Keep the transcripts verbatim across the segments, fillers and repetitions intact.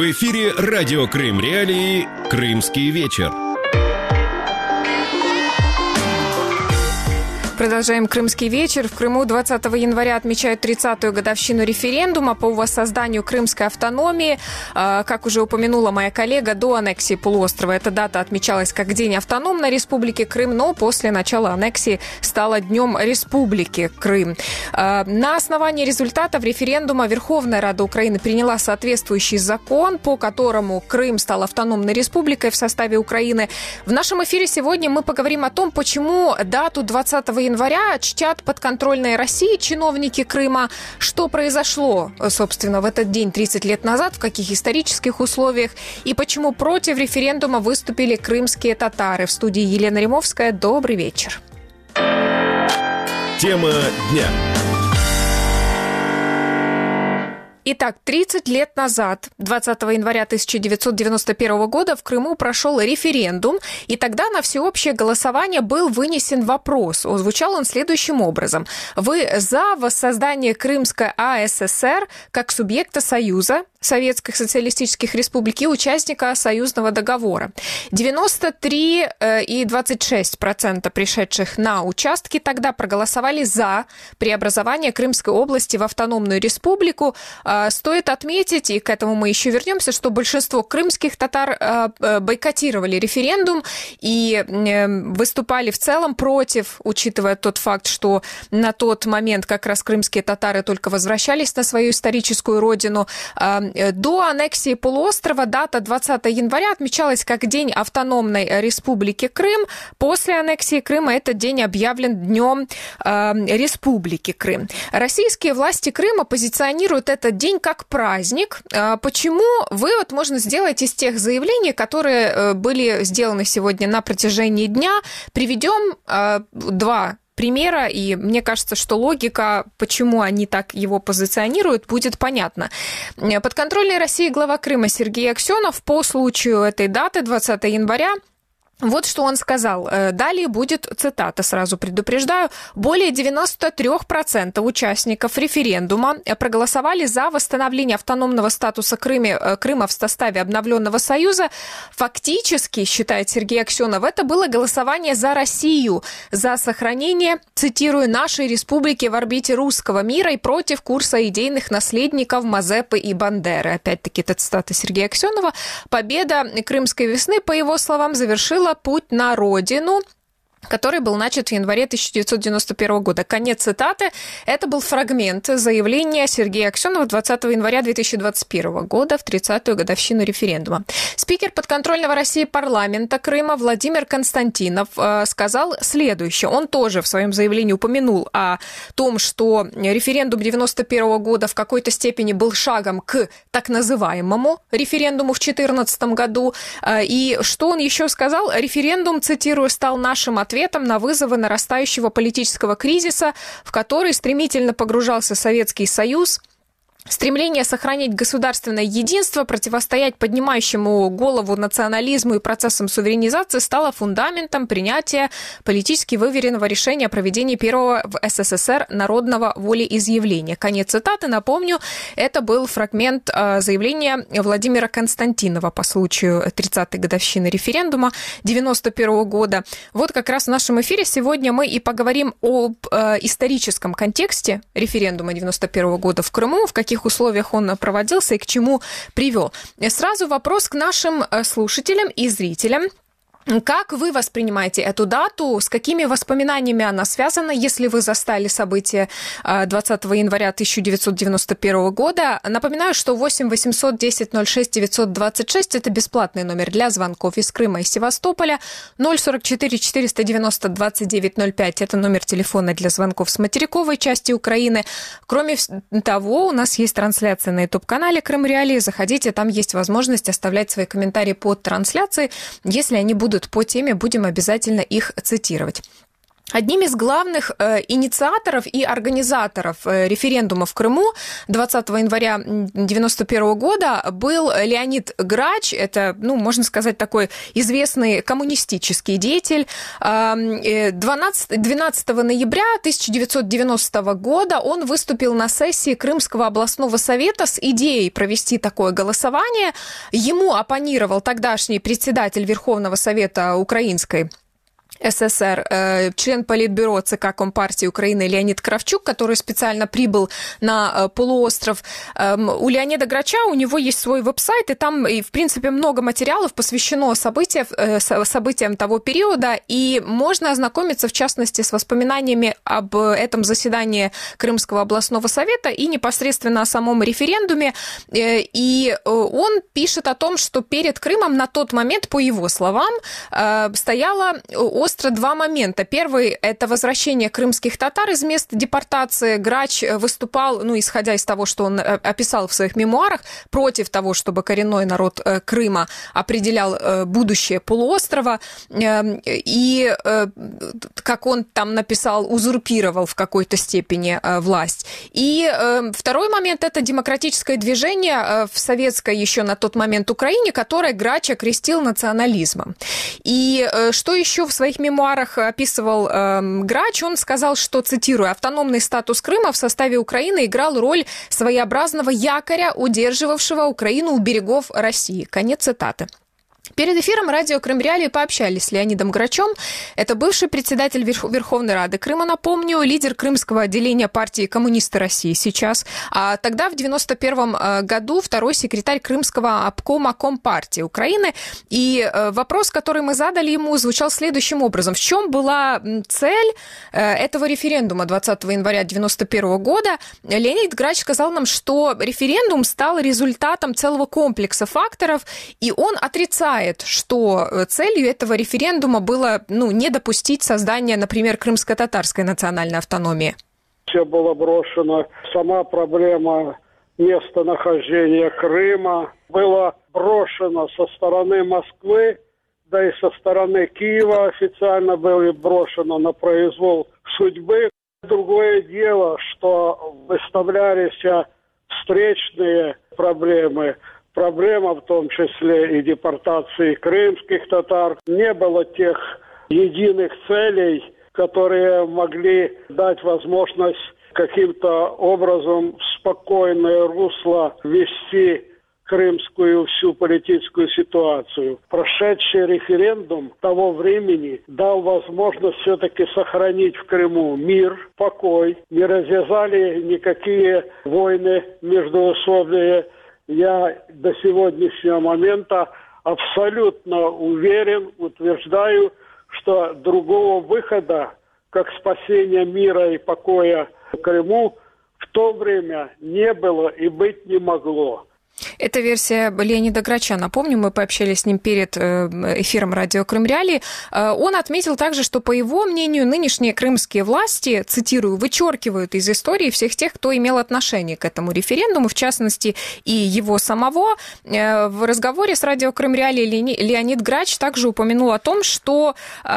В эфире радио Крым Реалии «Крымский вечер». Продолжаем «Крымский вечер». В Крыму двадцатого января отмечают тридцатую годовщину референдума по воссозданию крымской автономии. Как уже упомянула моя коллега, до аннексии полуострова эта дата отмечалась как День автономной республики Крым, но после начала аннексии стала Днем Республики Крым. На основании результатов референдума Верховная Рада Украины приняла соответствующий закон, по которому Крым стал автономной республикой в составе Украины. В нашем эфире сегодня мы поговорим о том, почему дату двадцатого января чтят подконтрольные России чиновники Крыма. Что произошло, собственно, в этот день тридцать лет назад, в каких исторических условиях, и почему против референдума выступили крымские татары. В студии Елена Римовская. Добрый вечер. Тема дня. Итак, тридцать лет назад, двадцатого января тысяча девятьсот девяносто первого года, в Крыму прошел референдум, и тогда на всеобщее голосование был вынесен вопрос. Звучал он следующим образом. Вы за воссоздание Крымской АССР как субъекта Союза Советских Социалистических Республик и участника союзного договора? девяносто три и двадцать шесть сотых процента пришедших на участки тогда проголосовали за преобразование Крымской области в автономную республику. Стоит отметить, и к этому мы еще вернемся, что большинство крымских татар бойкотировали референдум и выступали в целом против, учитывая тот факт, что на тот момент как раз крымские татары только возвращались на свою историческую родину. До аннексии полуострова дата двадцатого января отмечалась как День автономной республики Крым. После аннексии Крыма этот день объявлен Днем э, Республики Крым. Российские власти Крыма позиционируют этот день как праздник. Почему? Вывод можно сделать из тех заявлений, которые были сделаны сегодня на протяжении дня. Приведем э, два примера, и мне кажется, что логика, почему они так его позиционируют, будет понятна. Подконтрольный России глава Крыма Сергей Аксенов по случаю этой даты, двадцатого января, вот что он сказал. Далее будет цитата, сразу предупреждаю. Более девяносто три процента участников референдума проголосовали за восстановление автономного статуса Крыма, Крыма в составе обновленного Союза. Фактически, считает Сергей Аксенов, это было голосование за Россию, за сохранение, цитирую, нашей республики в орбите русского мира и против курса идейных наследников Мазепы и Бандеры. Опять-таки, это цитата Сергея Аксенова. Победа Крымской весны, по его словам, завершила путь на родину, который был начат в январе тысяча девятьсот девяносто первого года. Конец цитаты. Это был фрагмент заявления Сергея Аксенова двадцатого января две тысячи двадцать первого года в тридцатую годовщину референдума. Спикер подконтрольного России парламента Крыма Владимир Константинов э, сказал следующее. Он тоже в своем заявлении упомянул о том, что референдум девяносто первого года в какой-то степени был шагом к так называемому референдуму в две тысячи четырнадцатом году. Э, и что он еще сказал? Референдум, цитирую, стал нашим ответом ответом на вызовы нарастающего политического кризиса, в который стремительно погружался Советский Союз. Стремление сохранить государственное единство, противостоять поднимающему голову национализму и процессам суверенизации стало фундаментом принятия политически выверенного решения о проведении первого в СССР народного волеизъявления. Конец цитаты. Напомню, это был фрагмент заявления Владимира Константинова по случаю тридцатой годовщины референдума девяносто первого года. Вот как раз в нашем эфире сегодня мы и поговорим об историческом контексте референдума девяносто первого года в Крыму, в каких условиях он проводился и к чему привел. Сразу вопрос к нашим слушателям и зрителям. Как вы воспринимаете эту дату? С какими воспоминаниями она связана, если вы застали события двадцатого января тысяча девятьсот девяносто первого года? Напоминаю, что восемь восемьсот десять ноль шесть девятьсот двадцать шесть – это бесплатный номер для звонков из Крыма и Севастополя. ноль сорок четыре четыреста девяносто двадцать девять ноль пять – это номер телефона для звонков с материковой части Украины. Кроме того, у нас есть трансляция на YouTube-канале Крым Реалии. Заходите, там есть возможность оставлять свои комментарии под трансляцией. Если они будут по теме, будем обязательно их цитировать. Одним из главных э, инициаторов и организаторов э, референдума в Крыму двадцатого января девяносто первого года был Леонид Грач. Это, ну, можно сказать, такой известный коммунистический деятель. Э, двенадцатого ноября тысяча девятьсот девяностого года он выступил на сессии Крымского областного совета с идеей провести такое голосование. Ему оппонировал тогдашний председатель Верховного совета Украинской СССР, член Политбюро ЦК Компартии Украины Леонид Кравчук, который специально прибыл на полуостров. У Леонида Грача, у него есть свой веб-сайт, и там, в принципе, много материалов посвящено событиям, событиям того периода, и можно ознакомиться, в частности, с воспоминаниями об этом заседании Крымского областного совета и непосредственно о самом референдуме. И он пишет о том, что перед Крымом на тот момент, по его словам, стояла остро два момента. Первый – это возвращение крымских татар из мест депортации. Грач выступал, ну, исходя из того, что он описал в своих мемуарах, против того, чтобы коренной народ Крыма определял будущее полуострова. И, как он там написал, узурпировал в какой-то степени власть. И второй момент – это демократическое движение в советской еще на тот момент Украине, которое Грач окрестил национализмом. И что еще в своих мемуарах описывал э, Грач, он сказал, что, цитирую, «автономный статус Крыма в составе Украины играл роль своеобразного якоря, удерживавшего Украину у берегов России». Конец цитаты. Перед эфиром радио Крым Реалии пообщались с Леонидом Грачом. Это бывший председатель Верховной Рады Крыма, напомню, лидер крымского отделения партии «Коммунисты России» сейчас. А тогда, в девяносто первом году, второй секретарь Крымского обкома Компартии Украины. И вопрос, который мы задали ему, звучал следующим образом. В чем была цель этого референдума двадцатого января девяносто первого года? Леонид Грач сказал нам, что референдум стал результатом целого комплекса факторов, и он отрицает, что целью этого референдума было, ну, не допустить создания, например, крымско-татарской национальной автономии. Все было брошено. Сама проблема местонахождения Крыма была брошена со стороны Москвы, да и со стороны Киева официально было брошено на произвол судьбы. Другое дело, что выставлялись встречные проблемы. Проблема в том числе и депортации крымских татар. Не было тех единых целей, которые могли дать возможность каким-то образом в спокойное русло вести крымскую всю политическую ситуацию. Прошедший референдум того времени дал возможность все-таки сохранить в Крыму мир, покой, не развязали никакие войны междоусобные. Я до сегодняшнего момента абсолютно уверен, утверждаю, что другого выхода, как спасение мира и покоя в Крыму, в то время не было и быть не могло. Это версия Леонида Грача. Напомню, мы пообщались с ним перед эфиром радио Крым Реалии. Он отметил также, что, по его мнению, нынешние крымские власти, цитирую, вычеркивают из истории всех тех, кто имел отношение к этому референдуму, в частности, и его самого. В разговоре с радио Крым Реалии Леонид Грач также упомянул о том, что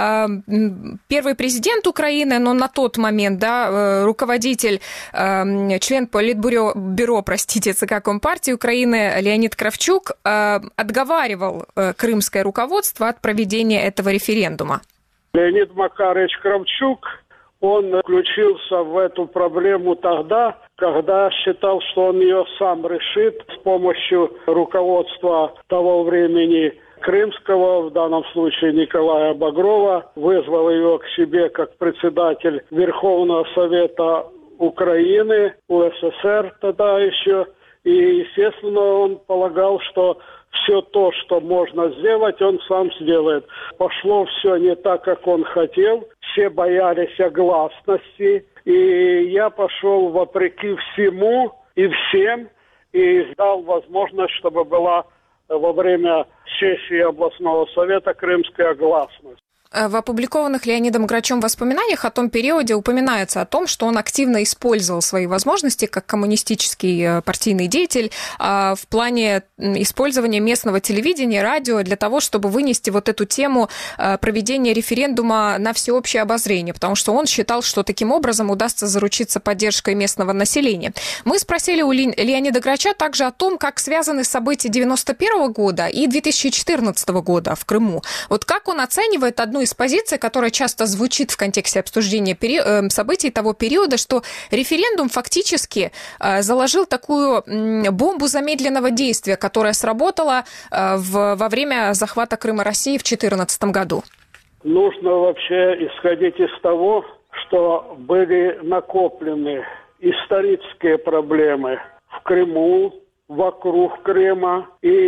первый президент Украины, но на тот момент, да, руководитель, член Политбюро, бюро, простите, ЦК Компартии Украины Леонид Кравчук э, отговаривал э, крымское руководство от проведения этого референдума. Леонид Макарович Кравчук, он включился в эту проблему тогда, когда считал, что он ее сам решит с помощью руководства того времени крымского, в данном случае Николая Багрова, вызвал его к себе как председатель Верховного Совета Украины, УССР тогда еще. И, естественно, он полагал, что все то, что можно сделать, он сам сделает. Пошло все не так, как он хотел. Все боялись огласности. И я пошел вопреки всему и всем и дал возможность, чтобы была во время сессии областного совета крымская гласность. В опубликованных Леонидом Грачем воспоминаниях о том периоде упоминается о том, что он активно использовал свои возможности как коммунистический партийный деятель в плане использования местного телевидения, радио для того, чтобы вынести вот эту тему проведения референдума на всеобщее обозрение, потому что он считал, что таким образом удастся заручиться поддержкой местного населения. Мы спросили у Леонида Грача также о том, как связаны события девяносто первого года и две тысячи четырнадцатого года в Крыму. Вот как он оценивает одну из позиций, которая часто звучит в контексте обсуждения пери... событий того периода, что референдум фактически заложил такую бомбу замедленного действия, которая сработала в... во время захвата Крыма России в две тысячи четырнадцатом году. Нужно вообще исходить из того, что были накоплены исторические проблемы в Крыму, вокруг Крыма,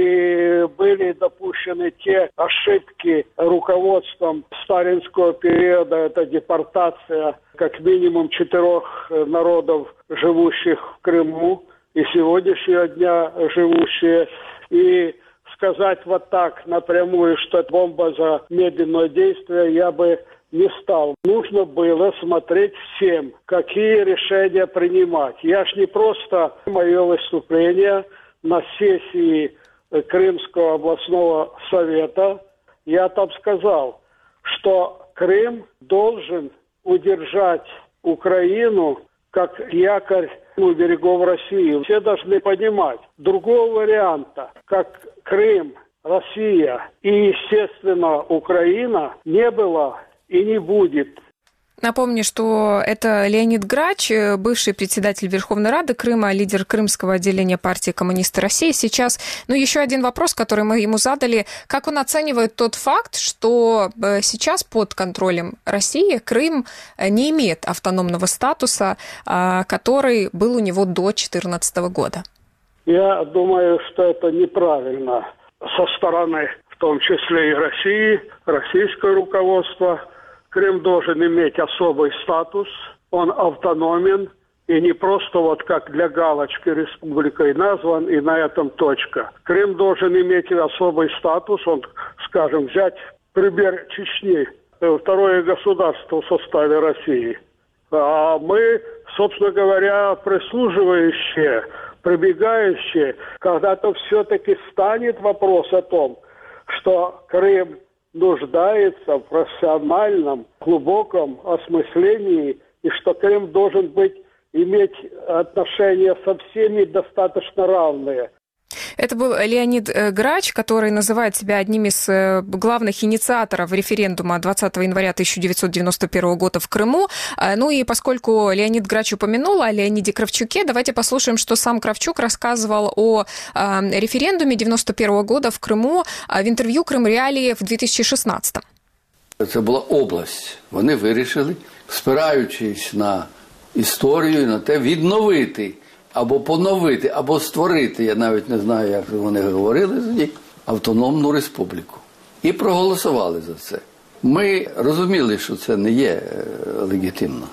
и были допущены те ошибки руководством сталинского периода, это депортация как минимум четырех народов, живущих в Крыму, и сегодняшнего дня живущие, и сказать вот так напрямую, что это бомба замедленного действия, я бы не стал. Нужно было смотреть всем, какие решения принимать. Я ж не просто мое выступление на сессии Крымского областного совета, я там сказал, что Крым должен удержать Украину как якорь у берегов России. Все должны понимать, другого варианта, как Крым, Россия и, естественно, Украина, не было и не будет. Напомню, что это Леонид Грач, бывший председатель Верховной Рады Крыма, лидер крымского отделения партии «Коммунисты России». Сейчас, ну, еще один вопрос, который мы ему задали. Как он оценивает тот факт, что сейчас под контролем России Крым не имеет автономного статуса, который был у него до две тысячи четырнадцатого года? Я думаю, что это неправильно со стороны, в том числе и России, российское руководство. Крым должен иметь особый статус, он автономен, и не просто вот как для галочки республикой назван, и на этом точка. Крым должен иметь особый статус, он, скажем, взять пример Чечни, второе государство в составе России. А мы, собственно говоря, прислуживающие, прибегающие, когда-то все-таки станет вопрос о том, что Крым нуждается в профессиональном, глубоком осмыслении, и что Крым должен быть, иметь отношения со всеми достаточно равные. Это был Леонид Грач, который называет себя одним из главных инициаторов референдума двадцатого января тысяча девятьсот девяносто первого года в Крыму. Ну и поскольку Леонид Грач упомянул о Леониде Кравчуке, давайте послушаем, что сам Кравчук рассказывал о референдуме девяносто первого года в Криму в интерв'ю «Крим Реалії» в дві тисячі шістнадцятому. Це була область. Вони вирішили, спираючись на історію, на те, відновити або поновити, або створити, я навіть не знаю, як вони говорили тоді, автономну республіку. І проголосували за це. Ми розуміли, що це не є легітимно.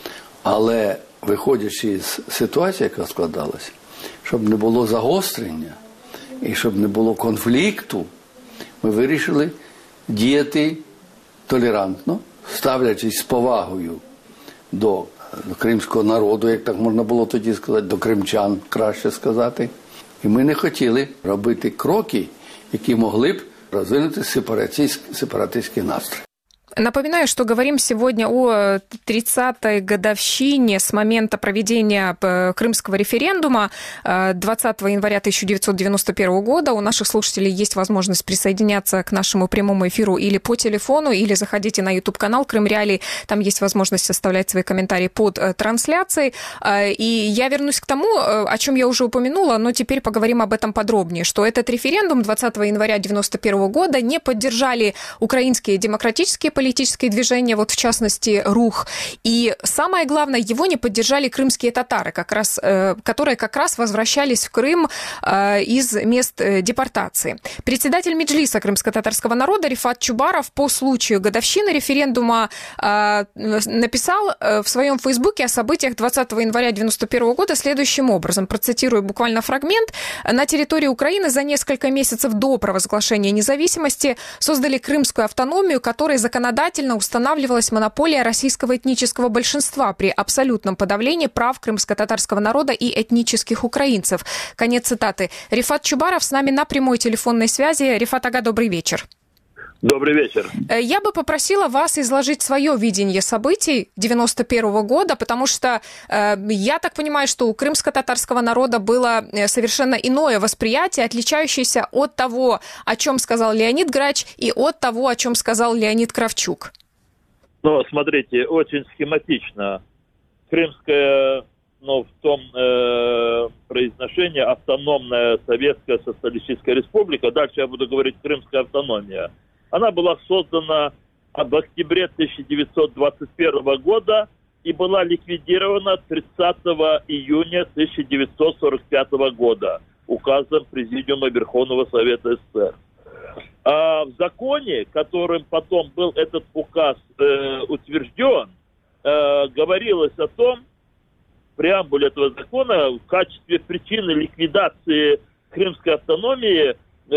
Але, виходячи з ситуації, яка складалася, щоб не було загострення і щоб не було конфлікту, ми вирішили діяти толерантно, ставлячись з повагою до до кримського народу, як так можна було тоді сказати, до кримчан, краще сказати. І ми не хотіли робити кроки, які могли б розвинути сепаратистський настрій. Напоминаю, что говорим сегодня о тридцатой годовщине с момента проведения крымского референдума двадцатого января тысяча девятьсот девяносто первого года. У наших слушателей есть возможность присоединяться к нашему прямому эфиру или по телефону, или заходите на YouTube-канал «Крим Реалии». Там есть возможность оставлять свои комментарии под трансляцией. И я вернусь к тому, о чем я уже упомянула, но теперь поговорим об этом подробнее, что этот референдум двадцатого января девяносто первого года не поддержали украинские демократические политические движения, вот в частности РУХ. И самое главное, его не поддержали крымские татары, как раз, которые как раз возвращались в Крым из мест депортации. Председатель Меджлиса крымско-татарского народа Рифат Чубаров по случаю годовщины референдума написал в своем фейсбуке о событиях двадцатого января девяносто первого года следующим образом. Процитирую буквально фрагмент. На территории Украины за несколько месяцев до провозглашения независимости создали крымскую автономию, которой законодательно законодательно устанавливалась монополия российского этнического большинства при абсолютном подавлении прав крымско-татарского народа и этнических украинцев. Конец цитаты. Рифат Чубаров с нами на прямой телефонной связи. Рифат ага, добрый вечер. Добрый вечер. Я бы попросила вас изложить свое видение событий девяносто первого года, потому что э, я так понимаю, что у крымско-татарского народа было совершенно иное восприятие, отличающееся от того, о чем сказал Леонид Грач, и от того, о чем сказал Леонид Кравчук. Ну, смотрите, очень схематично. Крымская, ну, в том э, произношении автономная Советская Социалистическая Республика, дальше я буду говорить Крымская автономия, она была создана в октябре тысяча девятьсот двадцать первого года и была ликвидирована тридцатого июня тысяча девятьсот сорок пятого года указом Президиума Верховного Совета СССР. А в законе, которым потом был этот указ э, утвержден, э, говорилось о том, в преамбуле этого закона, в качестве причины ликвидации крымской автономии,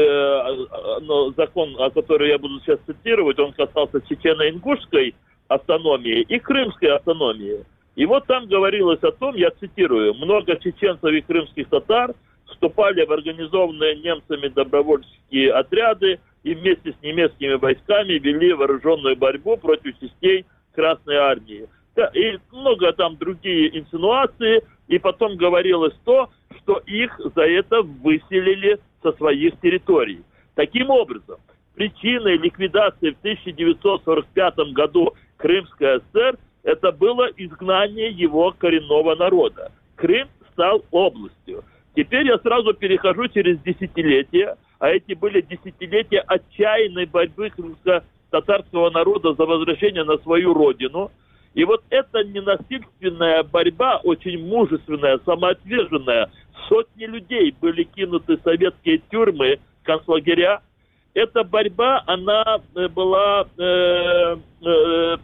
но закон, о котором я буду сейчас цитировать, он касался чечено-ингушской автономии и крымской автономии. И вот там говорилось о том, я цитирую, много чеченцев и крымских татар вступали в организованные немцами добровольческие отряды и вместе с немецкими войсками вели вооруженную борьбу против частей Красной Армии. И много там другие инсинуации, и потом говорилось то, что их за это выселили со своих территорий. Таким образом, причиной ликвидации в тысяча девятьсот сорок пятом году Крымской ССР это было изгнание его коренного народа. Крым стал областью. Теперь я сразу перехожу через десятилетия, а эти были десятилетия отчаянной борьбы крымско-татарского народа за возвращение на свою родину. И вот эта ненасильственная борьба, очень мужественная, самоотверженная, сотни людей были кинуты в советские тюрьмы, концлагеря. Эта борьба, она была, э, э, э,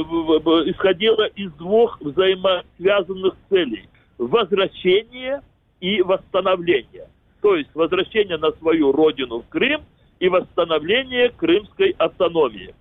исходила из двух взаимосвязанных целей. Возвращение и восстановление. То есть возвращение на свою родину в Крым и восстановление крымской автономии.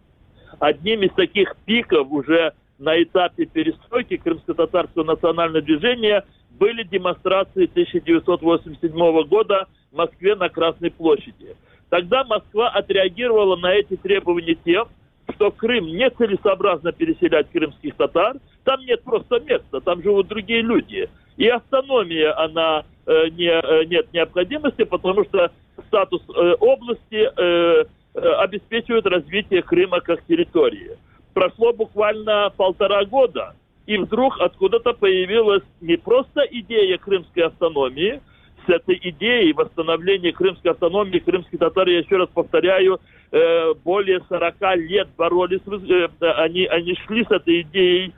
Одним из таких пиков уже на этапе перестройки крымско-татарского национального движения были демонстрации тысяча девятьсот восемьдесят седьмого года в Москве на Красной площади. Тогда Москва отреагировала на эти требования тем, что Крым нецелесообразно переселять крымских татар, там нет просто места, там живут другие люди. И автономия, она э, не, э, нет необходимости, потому что статус э, области э, обеспечивает развитие Крыма как территории. Прошло буквально полтора года, и вдруг откуда-то появилась не просто идея крымской автономии. С этой идеей восстановления крымской автономии, крымские татары, я еще раз повторяю, более сорока лет боролись, они, они шли с этой идеей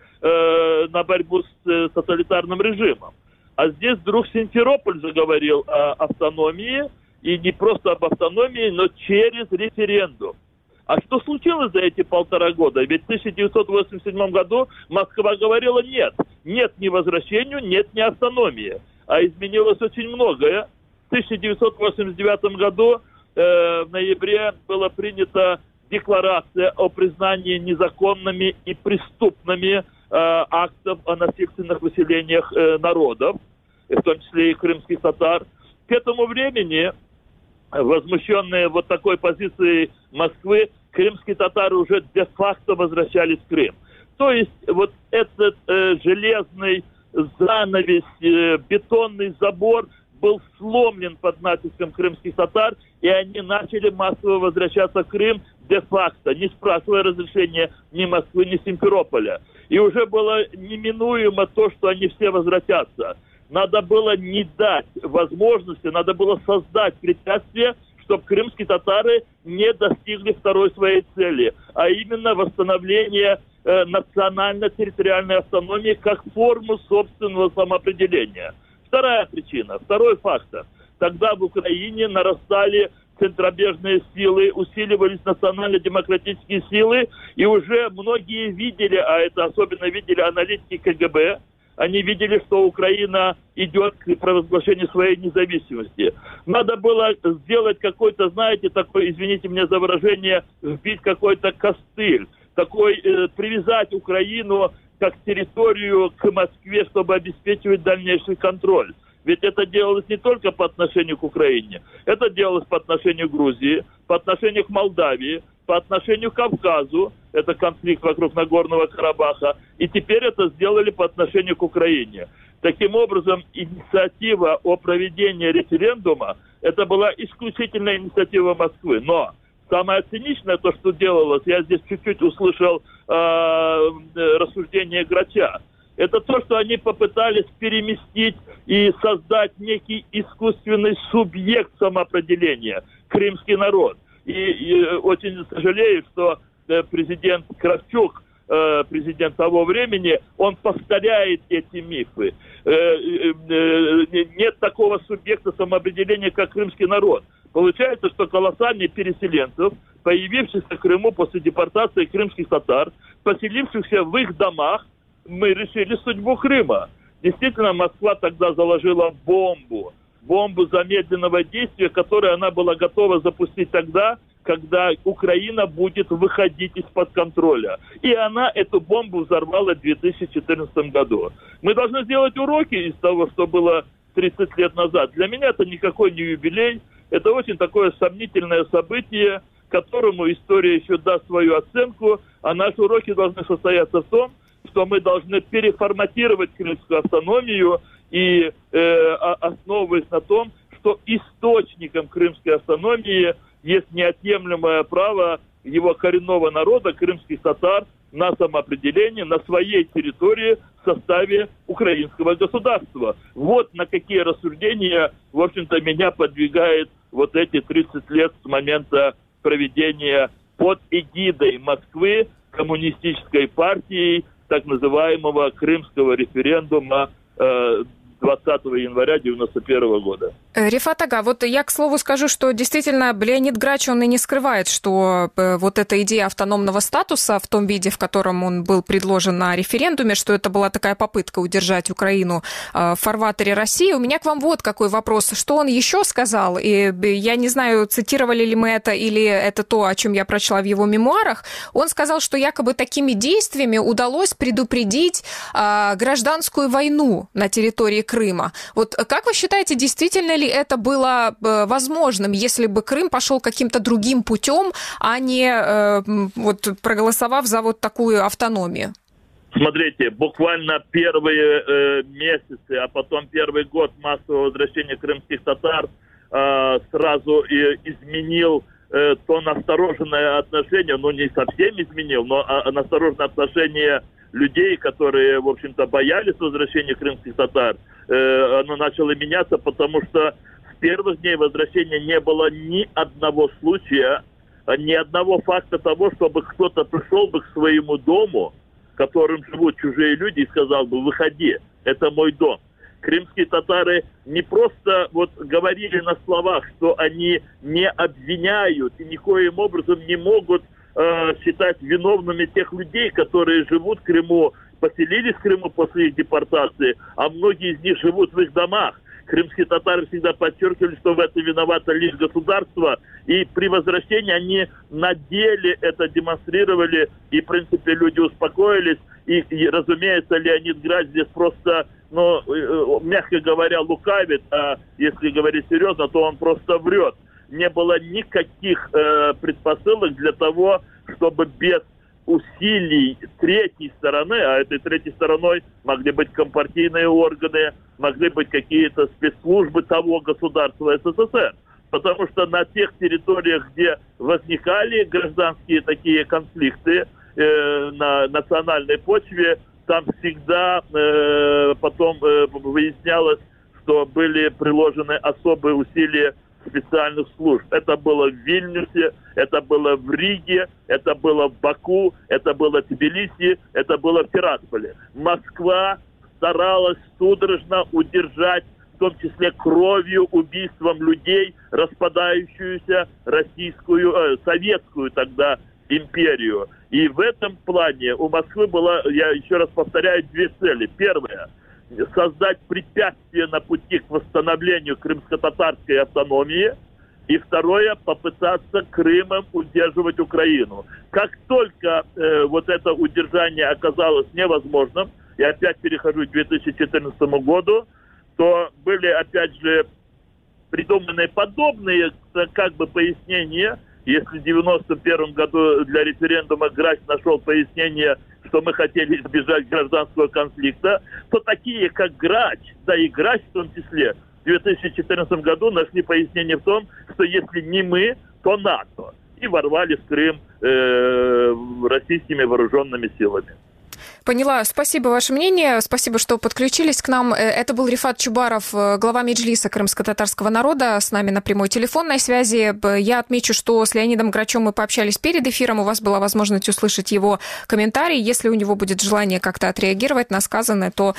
на борьбу с тоталитарным режимом. А здесь вдруг Симферополь заговорил о автономии, и не просто об автономии, но через референдум. А что случилось за эти полтора года? Ведь в тысяча девятьсот восемьдесят седьмом году Москва говорила нет. Нет ни возвращению, нет ни автономии. А изменилось очень многое. В тысяча девятьсот восемьдесят девятом году э, в ноябре была принята декларация о признании незаконными и преступными э, актов о насильственных выселениях э, народов, в том числе и крымских татар. К этому времени, возмущенные вот такой позицией Москвы, крымские татары уже де-факто возвращались в Крым. То есть вот этот э, железный занавес, э, бетонный забор был сломлен под натиском крымских татар, и они начали массово возвращаться в Крым де-факто, не спрашивая разрешения ни Москвы, ни Симферополя. И уже было неминуемо то, что они все возвратятся. Надо было не дать возможности, надо было создать препятствия, чтобы крымские татары не достигли второй своей цели, а именно восстановление э, национально-территориальной автономии как форму собственного самоопределения. Вторая причина, второй фактор. Тогда в Украине нарастали центробежные силы, усиливались национально-демократические силы, и уже многие видели, а это особенно видели аналитики КГБ, они видели, что Украина идет к провозглашению своей независимости. Надо было сделать какой-то, знаете, такой, извините меня за выражение, вбить какой-то костыль, такой э, привязать Украину как территорию к Москве, чтобы обеспечивать дальнейший контроль. Ведь это делалось не только по отношению к Украине, это делалось по отношению к Грузии, по отношению к Молдавии, по отношению к Кавказу, это конфликт вокруг Нагорного Карабаха, и теперь это сделали по отношению к Украине. Таким образом, инициатива о проведении референдума, это была исключительная инициатива Москвы. Но самое циничное, то, что делалось, я здесь чуть-чуть услышал э, рассуждение Грача, это то, что они попытались переместить и создать некий искусственный субъект самоопределения, крымский народ. И, и очень сожалею, что э, президент Кравчук, э, президент того времени, он повторяет эти мифы. Э, э, э, нет такого субъекта самоопределения, как крымский народ. Получается, что колоссальный переселенцев, появившихся в Крыму после депортации крымских татар, поселившихся в их домах, мы решили судьбу Крыма. Действительно, Москва тогда заложила бомбу. Бомбу замедленного действия, которую она была готова запустить тогда, когда Украина будет выходить из-под контроля. И она эту бомбу взорвала в две тысячи четырнадцатом году. Мы должны сделать уроки из того, что было тридцать лет назад. Для меня это никакой не юбилей. Это очень такое сомнительное событие, которому история еще даст свою оценку. А наши уроки должны состояться в том, что мы должны переформатировать крымскую автономию и э, основываясь на том, что источником крымской автономии есть неотъемлемое право его коренного народа, крымских татар, на самоопределение на своей территории в составе украинского государства. Вот на какие рассуждения, в общем-то, меня подвигает вот эти тридцать лет с момента проведения под эгидой Москвы коммунистической партией так называемого крымского референдума э, двадцатого января девяносто первого года. Рифат Ага, вот я, к слову, скажу, что действительно Леонид Грач, он и не скрывает, что вот эта идея автономного статуса в том виде, в котором он был предложен на референдуме, что это была такая попытка удержать Украину в фарватере России. У меня к вам вот какой вопрос. Что он еще сказал? И я не знаю, цитировали ли мы это или это то, о чем я прочла в его мемуарах. Он сказал, что якобы такими действиями удалось предупредить гражданскую войну на территории Крыма. Вот как вы считаете, действительно ли это было возможным, если бы Крым пошел каким-то другим путем, а не э, вот, проголосовав за вот такую автономию? Смотрите, буквально первые э, месяцы, а потом первый год массового возвращения крымских татар э, сразу и изменил э, то настороженное отношение, ну не совсем изменил, но а, настороженное отношение людей, которые, в общем-то, боялись возвращения крымских татар, э, оно начало меняться, потому что с первых дней возвращения не было ни одного случая, ни одного факта того, чтобы кто-то пришел бы к своему дому, в котором живут чужие люди, и сказал бы: выходи, это мой дом. Крымские татары не просто вот говорили на словах, что они не обвиняют и никоим образом не могут считать виновными тех людей, которые живут в Крыму, поселились в Крыму после их депортации, а многие из них живут в их домах. Крымские татары всегда подчеркивали, что в этом виновато лишь государство, и при возвращении они на деле это демонстрировали, и, в принципе, люди успокоились, и, и разумеется, Леонид Грач здесь просто, ну, мягко говоря, лукавит, а если говорить серьезно, то он просто врет. Не было никаких э, предпосылок для того, чтобы без усилий третьей стороны, а этой третьей стороной могли быть компартийные органы, могли быть какие-то спецслужбы того государства СССР. Потому что на тех территориях, где возникали гражданские такие конфликты э, на национальной почве, там всегда э, потом э, выяснялось, что были приложены особые усилия специальных служб. Это было в Вильнюсе, это было в Риге, это было в Баку, это было в Тбилиси, это было в Тирасполе. Москва старалась судорожно удержать, в том числе кровью, убийством людей, распадающуюся российскую, э, советскую тогда империю. И в этом плане у Москвы была, я еще раз повторяю, две цели. Первая — создать препятствие на пути к восстановлению крымско-татарской автономии. И второе, попытаться Крымом удерживать Украину. Как только э, вот это удержание оказалось невозможным, я опять перехожу к две тысячи четырнадцатому году, то были опять же придуманы подобные как бы пояснения. Если в девяносто первом году для референдума Грач нашел пояснение, что мы хотели избежать гражданского конфликта, то такие, как Грач, да и Грач в том числе, в две тысячи четырнадцатом году нашли пояснение в том, что если не мы, то НАТО. И ворвали в Крым э, российскими вооруженными силами. Поняла. Спасибо ваше мнение. Спасибо, что подключились к нам. Это был Рифат Чубаров, глава Меджлиса крымско-татарского народа, с нами на прямой телефонной связи. Я отмечу, что с Леонидом Грачом мы пообщались перед эфиром. У вас была возможность услышать его комментарий. Если у него будет желание как-то отреагировать на сказанное, то,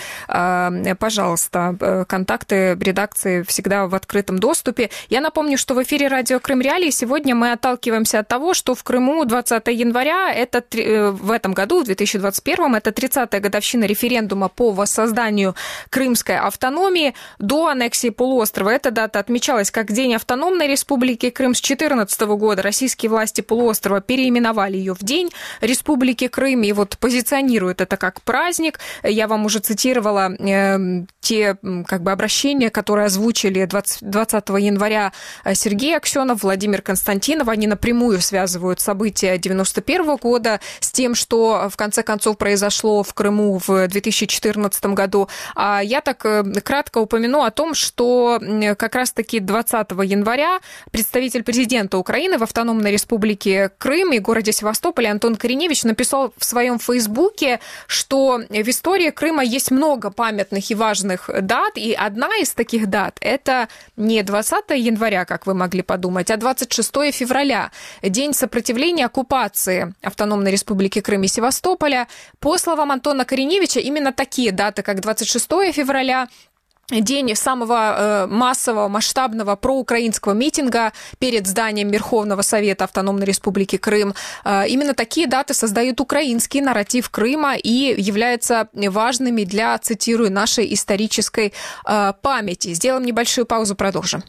пожалуйста, контакты редакции всегда в открытом доступе. Я напомню, что в эфире радио Крым Реалии сегодня мы отталкиваемся от того, что в Крыму двадцатого января, это в этом году, в две тысячи двадцать первом, это тридцатая годовщина референдума по воссозданию крымской автономии. До аннексии полуострова эта дата отмечалась как День автономной республики Крым. С две тысячи четырнадцатого года российские власти полуострова переименовали ее в День Республики Крым и вот позиционируют это как праздник. Я вам уже цитировала э, те как бы обращения, которые озвучили двадцатого января Сергей Аксенов, Владимир Константинов. Они напрямую связывают события девяносто первого года с тем, что в конце концов произошло в Крыму в две тысячи четырнадцатом году. А я так кратко упомяну о том, что как раз-таки двадцатого января представитель президента Украины в Автономной Республике Крым и городе Севастополе Антон Кореневич написал в своем фейсбуке, что в истории Крыма есть много памятных и важных дат, и одна из таких дат – это не двадцатого января, как вы могли подумать, а двадцать шестого февраля, день сопротивления оккупации Автономной Республики Крым и Севастополя. По словам Антона Кореневича, именно такие даты, как двадцать шестого февраля, день самого массового, масштабного проукраинского митинга перед зданием Верховного Совета Автономной Республики Крым. Именно такие даты создают украинский нарратив Крыма и являются важными для, цитирую, нашей исторической памяти. Сделаем небольшую паузу, продолжим.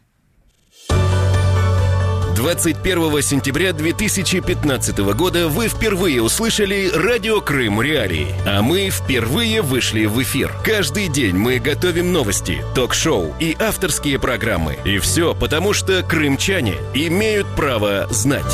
двадцать первого сентября две тысячи пятнадцатого года вы впервые услышали радио Крым Реалии, а мы впервые вышли в эфир. Каждый день мы готовим новости, ток-шоу и авторские программы. И все потому, что крымчане имеют право знать.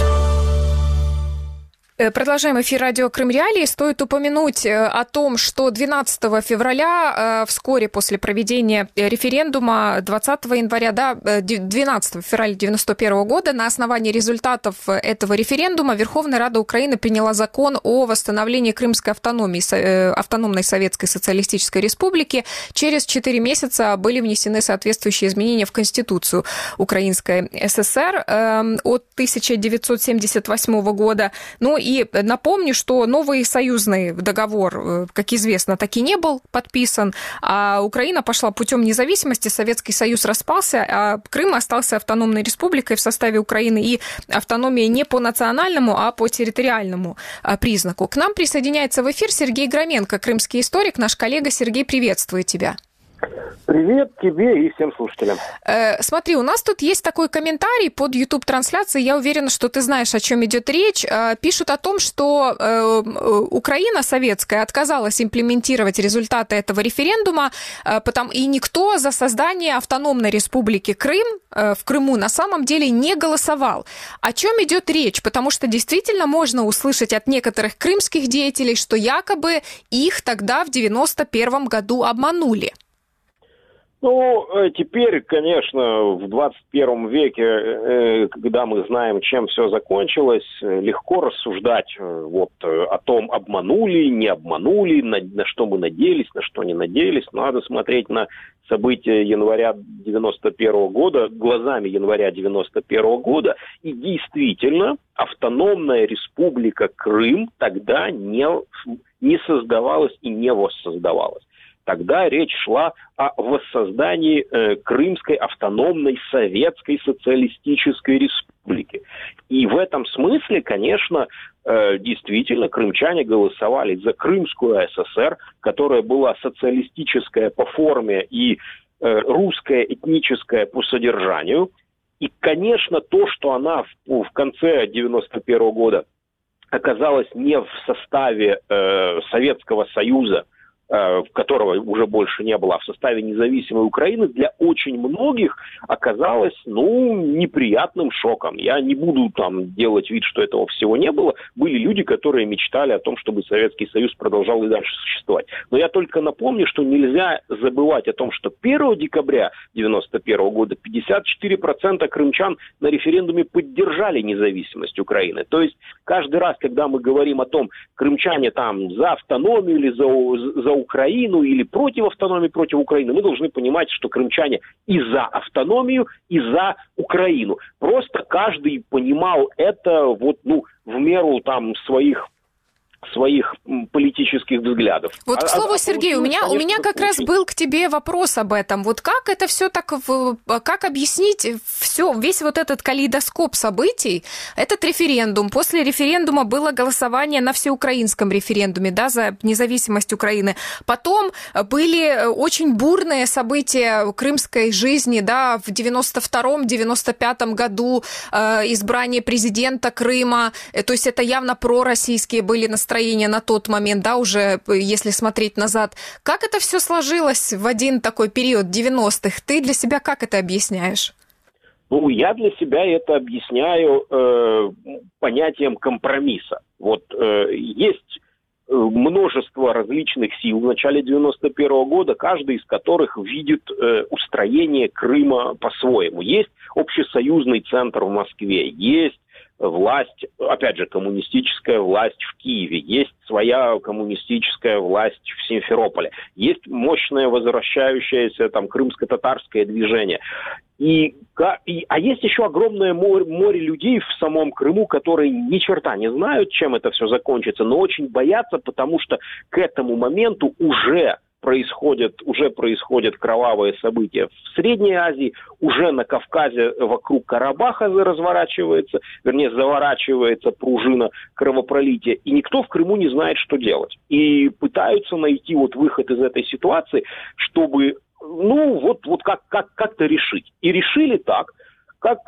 Продолжаем эфир радио Крым Реалии. Стоит упомянуть о том, что двенадцатого февраля, вскоре после проведения референдума, двадцатого января, да, двенадцатого февраля девяносто первого года, на основании результатов этого референдума Верховная Рада Украины приняла закон о восстановлении крымской автономии, автономной Советской Социалистической Республики. Через четыре месяца были внесены соответствующие изменения в Конституцию Украинской ССР от тысяча девятьсот семьдесят восьмого года. Ну и напомню, что новый союзный договор, как известно, так и не был подписан, а Украина пошла путем независимости, Советский Союз распался, а Крым остался автономной республикой в составе Украины, и автономия не по национальному, а по территориальному признаку. К нам присоединяется в эфир Сергей Громенко, крымский историк. Наш коллега Сергей, приветствую тебя. Привет тебе и всем слушателям. Э, смотри, у нас тут есть такой комментарий под YouTube-трансляцией. Я уверена, что ты знаешь, о чем идет речь. Э, пишут о том, что э, Украина советская отказалась имплементировать результаты этого референдума, э, потому, и никто за создание автономной республики Крым э, в Крыму на самом деле не голосовал. О чем идет речь? Потому что действительно можно услышать от некоторых крымских деятелей, что якобы их тогда в девяносто первом году обманули. Ну, теперь, конечно, в двадцать первом веке, когда мы знаем, чем все закончилось, легко рассуждать вот о том, обманули, не обманули, на, на что мы надеялись, на что не надеялись. Надо смотреть на события января девяносто первого года глазами января девяносто первого года. И действительно, автономная республика Крым тогда не, не создавалась и не воссоздавалась. Тогда речь шла о воссоздании э, Крымской автономной Советской Социалистической Республики. И в этом смысле, конечно, э, действительно, крымчане голосовали за Крымскую ССР, которая была социалистическая по форме и э, русская этническая по содержанию. И, конечно, то, что она в, в конце девяносто первого года оказалась не в составе э, Советского Союза, э, которого уже больше не было, а в составе независимой Украины, для очень многих оказалось, ну, неприятным шоком. Я не буду там делать вид, что этого всего не было. Были люди, которые мечтали о том, чтобы Советский Союз продолжал и дальше существовать. Но я только напомню, что нельзя забывать о том, что первого декабря девяносто первого года пятьдесят четыре процента крымчан на референдуме поддержали независимость Украины. То есть каждый раз, когда мы говорим о том, крымчане там за автономию или за, за Украину, или против автономии, против Украины, мы должны понимать, что крымчане и за автономию, и за Украину. Просто каждый понимал это вот, ну, в меру там своих своих политических взглядов. Вот, к а, слову, а, Сергей, у меня, конечно, у меня как раз был к тебе вопрос об этом. Вот как это все так, как объяснить все, весь вот этот калейдоскоп событий? Этот референдум, после референдума было голосование на всеукраинском референдуме, да, за независимость Украины. Потом были очень бурные события крымской жизни, да, в девяносто втором — девяносто пятом году э, избрание президента Крыма, то есть это явно пророссийские были настроения на тот момент, да, уже если смотреть назад. Как это все сложилось в один такой период девяностых? Ты для себя как это объясняешь? Ну, я для себя это объясняю э, понятием компромисса. Вот э, есть множество различных сил в начале девяносто первого года, каждый из которых видит э, устроение Крыма по-своему. Есть общесоюзный центр в Москве, есть власть, опять же, коммунистическая власть в Киеве, есть своя коммунистическая власть в Симферополе, есть мощное возвращающееся там крымско-татарское движение. И, и, а есть еще огромное море, море людей в самом Крыму, которые ни черта не знают, чем это все закончится, но очень боятся, потому что к этому моменту уже происходят, уже происходят кровавые события в Средней Азии, уже на Кавказе вокруг Карабаха разворачивается, вернее, заворачивается пружина кровопролития, и никто в Крыму не знает, что делать. И пытаются найти вот выход из этой ситуации, чтобы, ну, вот, вот как, как, как-то решить. И решили так, как,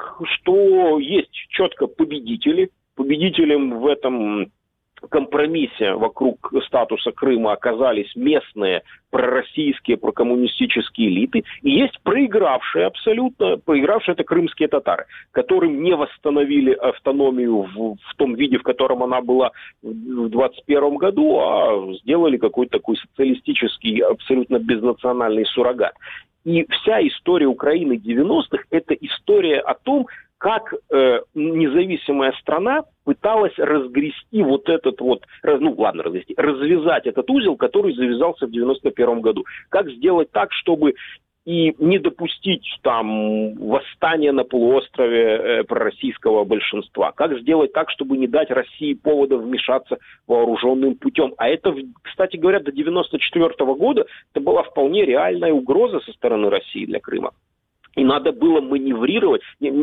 что есть четко победители, победителем в этом компромиссе вокруг статуса Крыма оказались местные пророссийские, прокоммунистические элиты, и есть проигравшие абсолютно, проигравшие это крымские татары, которым не восстановили автономию в, в том виде, в котором она была в двадцать первом году, а сделали какой-то такой социалистический, абсолютно безнациональный суррогат. И вся история Украины девяностых – это история о том, как э, независимая страна пыталась разгрести вот этот вот, ну ладно, разгрести, развязать этот узел, который завязался в девяносто первом году. Как сделать так, чтобы и не допустить там восстания на полуострове э, пророссийского большинства. Как сделать так, чтобы не дать России повода вмешаться вооруженным путем. А это, кстати говоря, до девяносто четвёртого года это была вполне реальная угроза со стороны России для Крыма. И надо было маневрировать.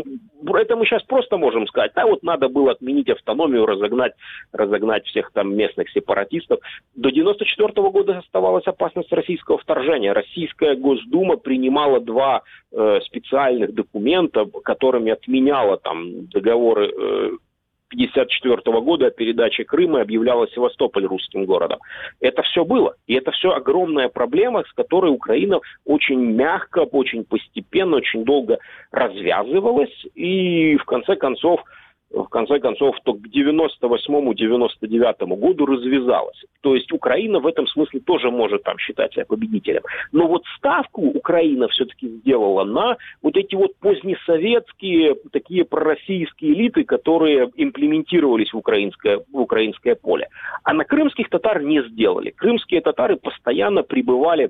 Это мы сейчас просто можем сказать. Да, вот надо было отменить автономию, разогнать, разогнать всех там местных сепаратистов. До девяносто четвёртого года оставалась опасность российского вторжения. Российская Госдума принимала два э, специальных документа, которыми отменяла там договоры э, пятьдесят четвёртого года о передаче Крыма и объявляла Севастополь русским городом. Это все было. И это все огромная проблема, с которой Украина очень мягко, очень постепенно, очень долго развязывалась. И в конце концов, в конце концов, то к девяносто восьмому — девяносто девятому году развязалась. То есть Украина в этом смысле тоже может там считать себя победителем. Но вот ставку Украина все-таки сделала на вот эти вот позднесоветские, такие пророссийские элиты, которые имплементировались в украинское, в украинское поле. А на крымских татар не сделали. Крымские татары постоянно пребывали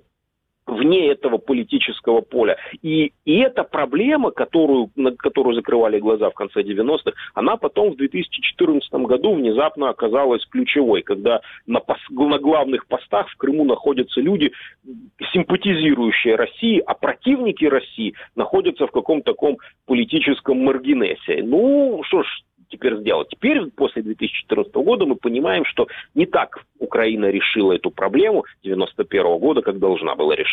вне этого политического поля. И, и эта проблема, которую, на которую закрывали глаза в конце девяностых, она потом в две тысячи четырнадцатом году внезапно оказалась ключевой, когда на, пос, на главных постах в Крыму находятся люди, симпатизирующие России, а противники России находятся в каком-то таком политическом маргинесе. Ну, что ж теперь сделать? Теперь, после две тысячи четырнадцатого года, мы понимаем, что не так Украина решила эту проблему девяносто первого года, как должна была решить.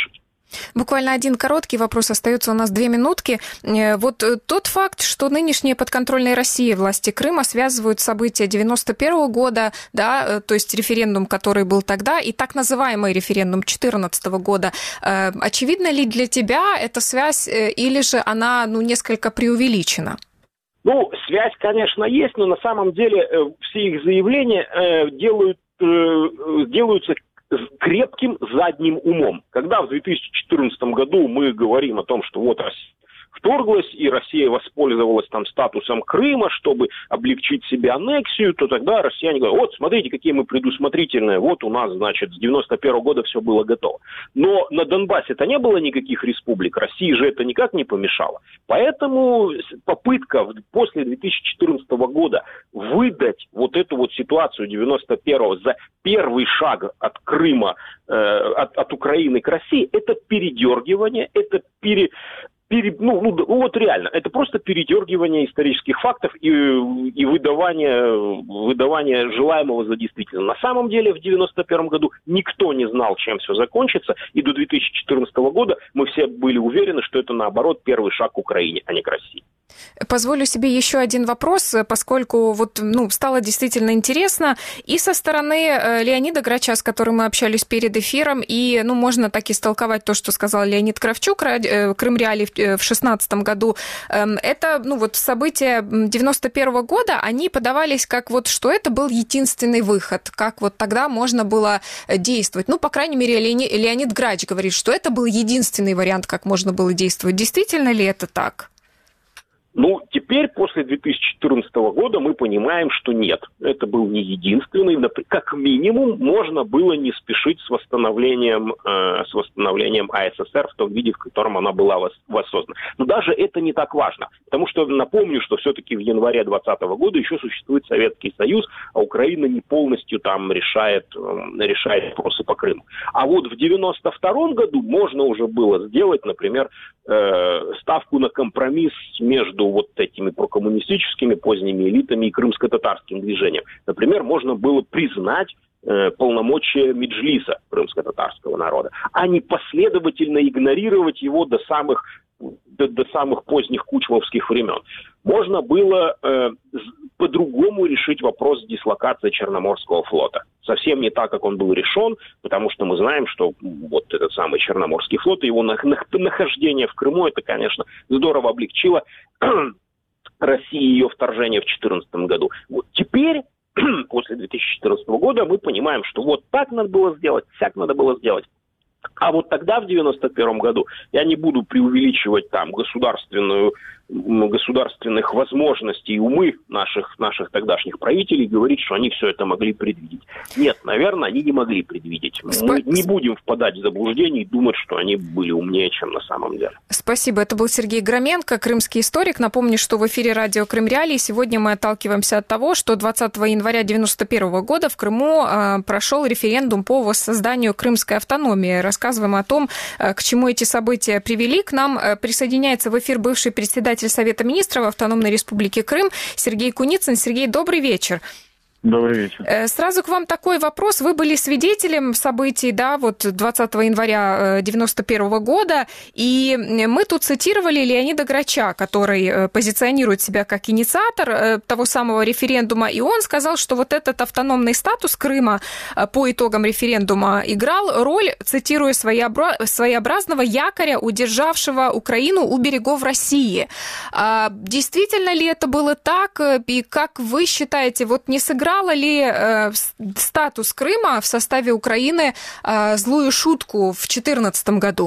Буквально один короткий вопрос, остается у нас две минутки. Вот тот факт, что нынешние подконтрольные России власти Крыма связывают события девяносто первого года, да, то есть референдум, который был тогда, и так называемый референдум две тысячи четырнадцатого года, очевидна ли для тебя эта связь, или же она, ну, несколько преувеличена? Ну, связь, конечно, есть, но на самом деле все их заявления делают, делаются крепким задним умом. Когда в две тысячи четырнадцатом году мы говорим о том, что вот Россия вторглась, и Россия воспользовалась там статусом Крыма, чтобы облегчить себе аннексию, то тогда россияне говорят: вот, смотрите, какие мы предусмотрительные, вот у нас, значит, с девяносто первого года все было готово. Но на Донбассе-то не было никаких республик, России же это никак не помешало. Поэтому попытка после две тысячи четырнадцатого года выдать вот эту вот ситуацию девяносто первого за первый шаг от Крыма, э, от, от Украины к России, это передергивание, это пере... Пере, ну, ну, вот реально, это просто передергивание исторических фактов и, и выдавание, выдавание желаемого за действительно. На самом деле в девяносто первом году никто не знал, чем все закончится, и до две тысячи четырнадцатого года мы все были уверены, что это, наоборот, первый шаг к Украине, а не к России. Позволю себе еще один вопрос, поскольку вот, ну, стало действительно интересно и со стороны Леонида Грача, с которым мы общались перед эфиром, и, ну, можно так истолковать то, что сказал Леонид Кравчук, Крым Реалии в шестнадцатом году. Это, ну, вот события девяносто первого года, они подавались как вот, что это был единственный выход, как вот тогда можно было действовать. Ну, по крайней мере, Леонид Грач говорит, что это был единственный вариант, как можно было действовать. Действительно ли это так? Ну, теперь, после две тысячи четырнадцатого года, мы понимаем, что нет. Это был не единственный. Как минимум, можно было не спешить с восстановлением, э, с восстановлением АССР в том виде, в котором она была воссоздана. Но даже это не так важно. Потому что, напомню, что все-таки в январе двадцатого года еще существует Советский Союз, а Украина не полностью там решает, э, решает вопросы по Крыму. А вот в девяносто втором году можно уже было сделать, например, э, ставку на компромисс между вот этими прокоммунистическими поздними элитами и крымско-татарским движением. Например, можно было признать э, полномочия Меджлиса крымско-татарского народа, а не последовательно игнорировать его до самых, до, до самых поздних кучмовских времен. Можно было э, по-другому решить вопрос дислокации Черноморского флота. Совсем не так, как он был решен, потому что мы знаем, что вот этот самый Черноморский флот и его нахождение в Крыму, это, конечно, здорово облегчило России ее вторжение в две тысячи четырнадцатом году. Вот теперь, после две тысячи четырнадцатого года, мы понимаем, что вот так надо было сделать, всяк надо было сделать. А вот тогда, в девяносто первом году, я не буду преувеличивать там государственную, государственных возможностей и умы наших, наших тогдашних правителей, говорить, что они все это могли предвидеть. Нет, наверное, они не могли предвидеть. Мы не будем впадать в заблуждение и думать, что они были умнее, чем на самом деле. Спасибо. Это был Сергей Громенко, крымский историк. Напомню, что в эфире радио Крым Реалии сегодня мы отталкиваемся от того, что двадцатого января девяносто первого года в Крыму э, прошел референдум по воссозданию крымской автономии. Рассказываем о том, к чему эти события привели. К нам присоединяется в эфир бывший председатель Совета министров Автономной Республики Крым Сергей Куницын. Сергей, добрый вечер. Добрый вечер. Сразу к вам такой вопрос. Вы были свидетелем событий, да, вот двадцатого января девяносто первого года, и мы тут цитировали Леонида Грача, который позиционирует себя как инициатор того самого референдума, и он сказал, что вот этот автономный статус Крыма по итогам референдума играл роль, цитирую, своеобразного якоря, удержавшего Украину у берегов России. Действительно ли это было так, и как вы считаете, вот не сыграл ли э, статус Крыма в составе Украины э, злую шутку в две тысячи четырнадцатом году?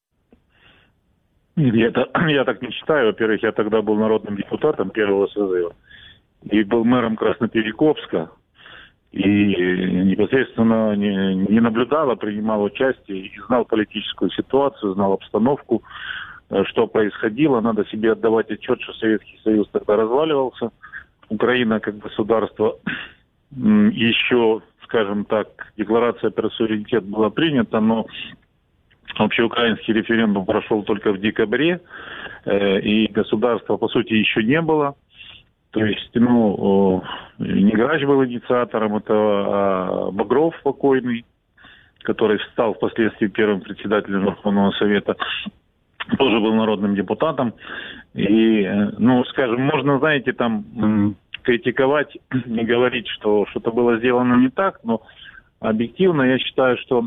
Я, я так не считаю. Во-первых, я тогда был народным депутатом первого созыва и был мэром Красноперекопска. И непосредственно не, не наблюдал, а принимал участие и знал политическую ситуацию, знал обстановку, что происходило. Надо себе отдавать отчет, что Советский Союз тогда разваливался. Украина как государство, еще, скажем так, декларация про суверенитет была принята, но общеукраинский референдум прошел только в декабре, и государства, по сути, еще не было. То есть, ну, не Грач был инициатором этого, а Багров покойный. который стал впоследствии первым председателем Верховного Совета, тоже был народным депутатом. И, ну, скажем, можно, знаете, там критиковать и говорить, что что-то было сделано не так, но объективно я считаю, что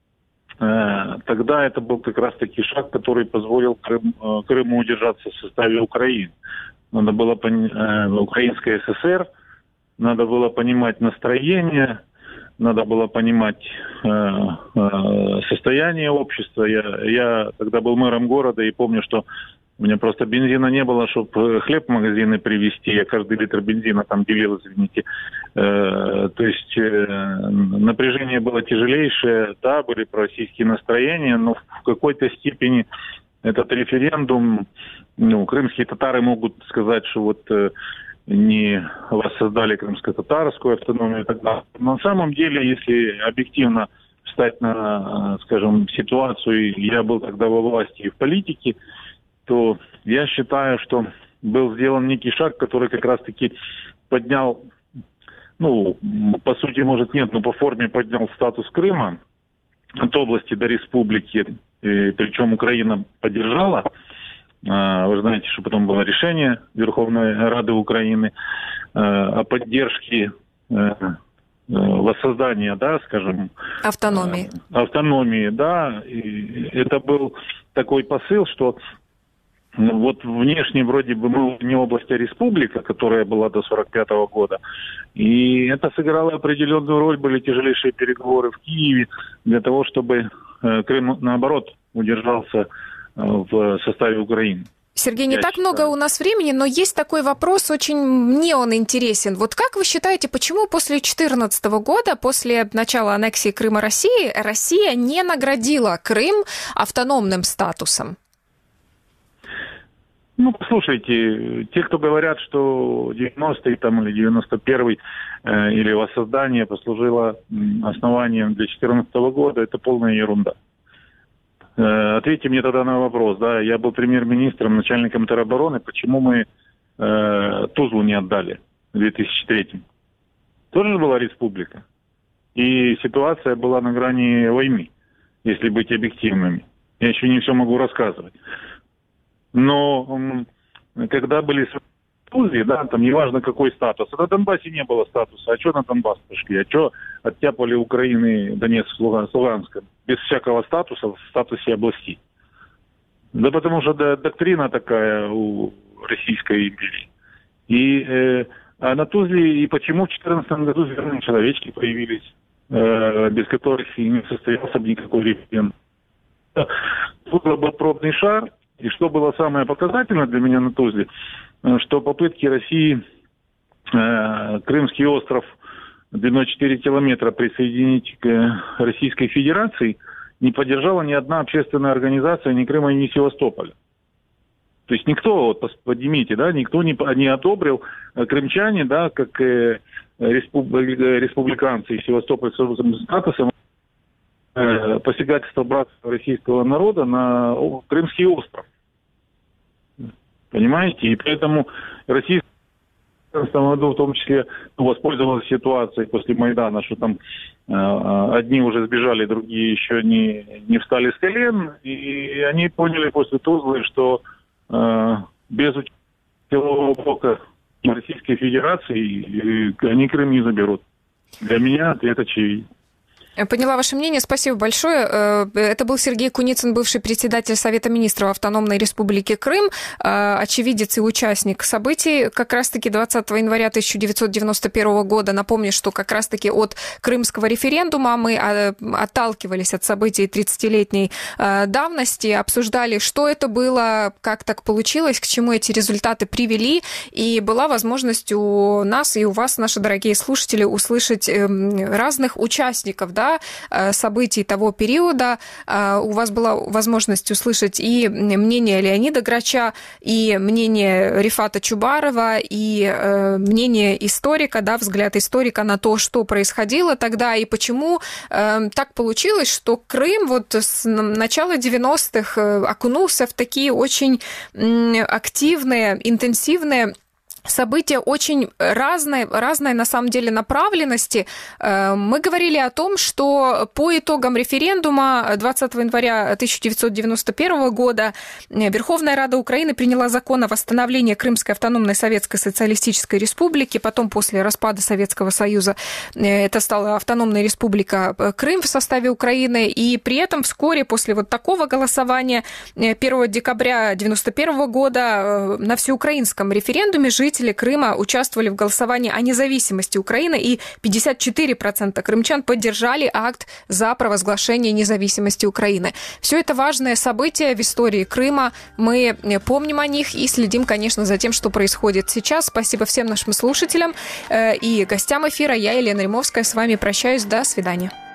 э, тогда это был как раз-таки шаг, который позволил Крым, э, Крыму удержаться в составе Украины. Надо было понимать, э, Украинская ССР, надо было понимать настроение, надо было понимать э, э, состояние общества. Я, я тогда был мэром города и помню, что у меня просто бензина не было, чтобы хлеб в магазины привезти. Я каждый литр бензина там делил, извините. Э, то есть э, напряжение было тяжелейшее, да, были пророссийские настроения, но в какой-то степени этот референдум, ну, крымские татары могут сказать, что вот э, не воссоздали крымско-татарскую автономию и так далее. Но на самом деле, если объективно встать на, скажем, ситуацию, я был тогда во власти и в политике, то я считаю, что был сделан некий шаг, который как раз-таки поднял, ну, по сути, может, нет, но по форме поднял статус Крыма от области до республики, и, причем Украина поддержала. Вы знаете, что потом было решение Верховной Рады Украины о поддержке воссоздания, да, скажем... Автономии. Автономии, да. И это был такой посыл, что вот внешне вроде бы мы не область, а республика, которая была до сорок пятого года. И это сыграло определенную роль, были тяжелейшие переговоры в Киеве для того, чтобы Крым, наоборот, удержался в составе Украины. Сергей, не Я так считаю. много у нас времени, но есть такой вопрос, очень мне он интересен. Вот как вы считаете, почему после две тысячи четырнадцатого года, после начала аннексии Крыма России, Россия не наградила Крым автономным статусом? Ну, послушайте, те, кто говорят, что девяностый там, или девяносто первый э, или воссоздание послужило основанием для две тысячи четырнадцатого года, это полная ерунда. Э, ответьте мне тогда на вопрос, да, я был премьер-министром, начальником теробороны, почему мы э, Тузлу не отдали в две тысячи третьем? Тоже была республика. И ситуация была на грани войны, если быть объективными. Я еще не все могу рассказывать. Но когда были в Тузле, да, там неважно какой статус, а на Донбассе не было статуса. А что на Донбасс пришли? А что оттяпали Украины, Донецк, Луганск, Луганск без всякого статуса в статусе области? Да потому что да, доктрина такая у Российской империи. И э, а на Тузле, и почему в две тысячи четырнадцатом году зеленые человечки появились, э, без которых и не состоялся бы никакой референдум. Тузла был пробный шар. И что было самое показательное для меня на Тузле, что попытки России э, Крымский остров длиной четыре километра присоединить к Российской Федерации не поддержала ни одна общественная организация ни Крыма, ни Севастополя. То есть никто, вот поднимите, да, никто не, не одобрил крымчане, да, как э, респуб, республиканцы и Севастополь с статусом э, посягательства братства российского народа на Крымский остров. Понимаете? И поэтому Россия в две тысячи четырнадцатом году в том числе ну, воспользовалась ситуацией после Майдана, что там э, одни уже сбежали, другие еще не, не встали с колен, и они поняли после Тузлы, что э, без силового блока Российской Федерации они Крым не заберут. Для меня ответ очевиден. Поняла ваше мнение. Спасибо большое. Это был Сергей Куницын, бывший председатель Совета министров Автономной Республики Крым, очевидец и участник событий как раз-таки двадцатого января тысяча девятьсот девяносто первого года. Напомню, что как раз-таки от крымского референдума мы отталкивались от событий тридцатилетней давности, обсуждали, что это было, как так получилось, к чему эти результаты привели, и была возможность у нас и у вас, наши дорогие слушатели, услышать разных участников, да, событий того периода. У вас была возможность услышать и мнение Леонида Грача, и мнение Рифата Чубарова, и мнение историка, да, взгляд историка на то, что происходило тогда, и почему так получилось, что Крым вот с начала девяностых окунулся в такие очень активные, интенсивные события очень разной, разной на самом деле направленности. Мы говорили о том, что по итогам референдума двадцатого января тысяча девятьсот девяносто первого года Верховная Рада Украины приняла закон о восстановлении Крымской автономной Советской Социалистической Республики. Потом, после распада Советского Союза, это стала автономная республика Крым в составе Украины. И при этом вскоре после вот такого голосования первого декабря девяносто первого года на всеукраинском референдуме жители Жители Крыма участвовали в голосовании о независимости Украины, и пятьдесят четыре процента крымчан поддержали акт за провозглашение независимости Украины. Все это важные события в истории Крыма. Мы помним о них и следим, конечно, за тем, что происходит сейчас. Спасибо всем нашим слушателям и гостям эфира. Я, Елена Римовская, с вами прощаюсь. До свидания.